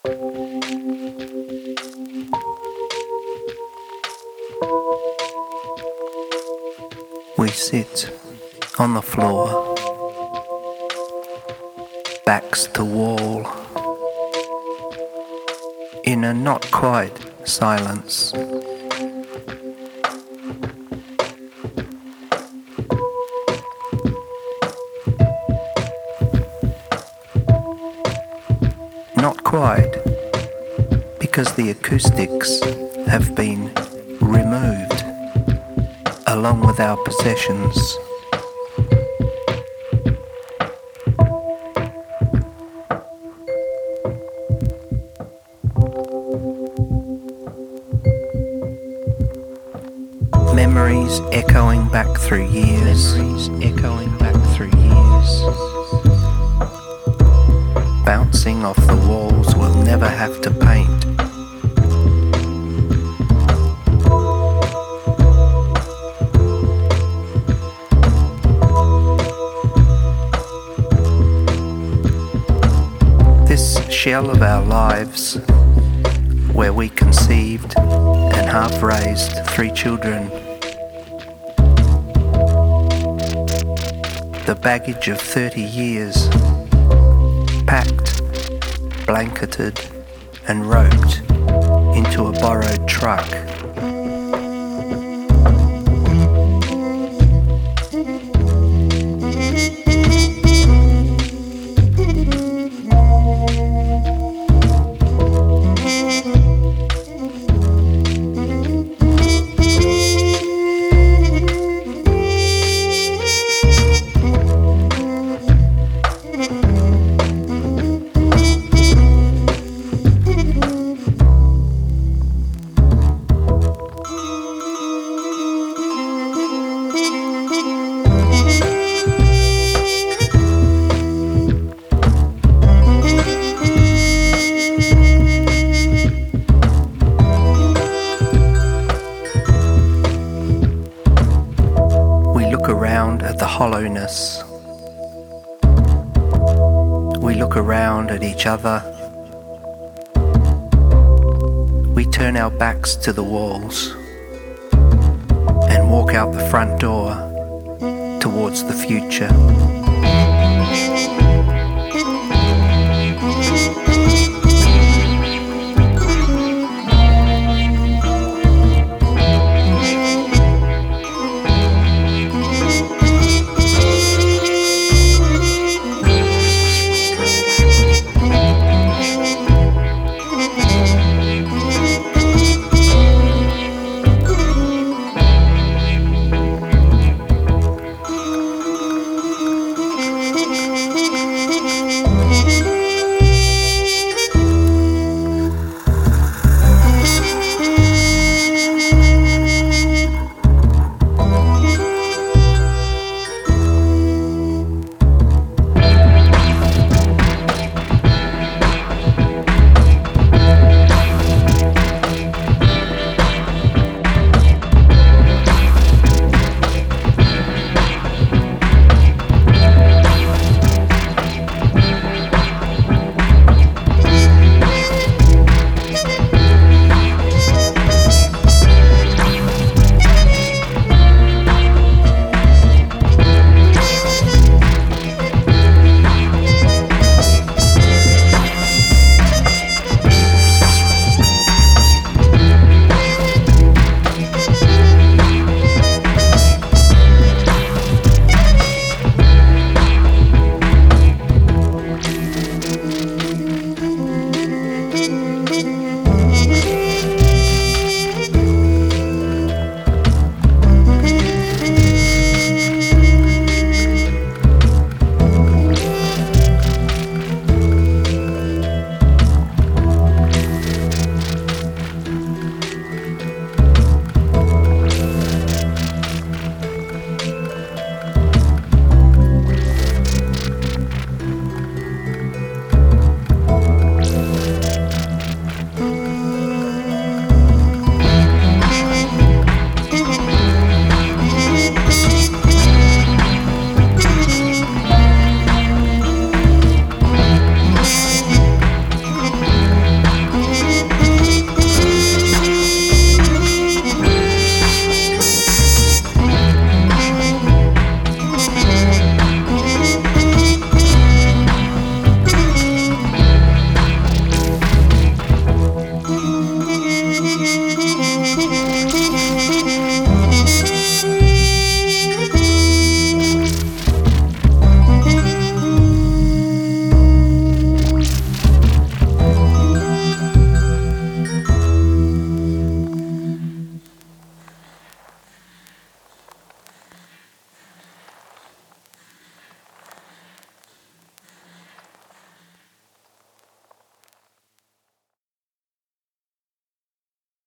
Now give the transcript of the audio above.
We sit on the floor, backs to wall, in a not quite silence. Not quite, because the acoustics have been removed along with our possessions. Memories echoing back through years. Bouncing off the walls we'll never have to paint. This shell of our lives, where we conceived and half-raised 3 children. The baggage of 30 years, packed, blanketed and roped into a borrowed truck. Around at the hollowness. We look around at each other. We turn our backs to the walls and walk out the front door towards the future.